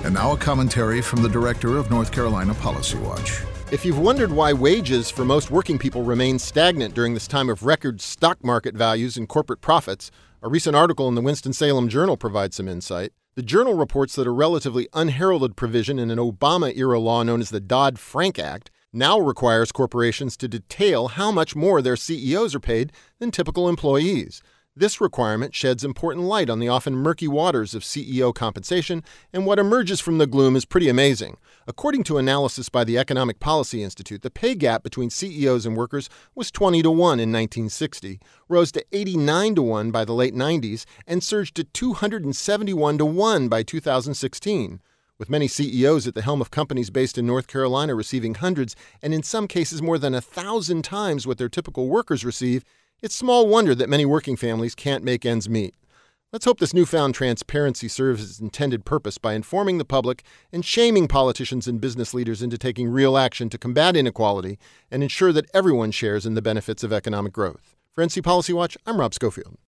And now a commentary from the director of North Carolina Policy Watch. If you've wondered why wages for most working people remain stagnant during this time of record stock market values and corporate profits, a recent article in the Winston-Salem Journal provides some insight. The Journal reports that a relatively unheralded provision in an Obama-era law known as the Dodd-Frank Act now requires corporations to detail how much more their CEOs are paid than typical employees. This requirement sheds important light on the often murky waters of CEO compensation, and what emerges from the gloom is pretty amazing. According to analysis by the Economic Policy Institute, the pay gap between CEOs and workers was 20 to 1 in 1960, rose to 89 to 1 by the late 90s, and surged to 271 to 1 by 2016. With many CEOs at the helm of companies based in North Carolina receiving hundreds, and in some cases more than 1,000 times what their typical workers receive, it's small wonder that many working families can't make ends meet. Let's hope this newfound transparency serves its intended purpose by informing the public and shaming politicians and business leaders into taking real action to combat inequality and ensure that everyone shares in the benefits of economic growth. For NC Policy Watch, I'm Rob Schofield.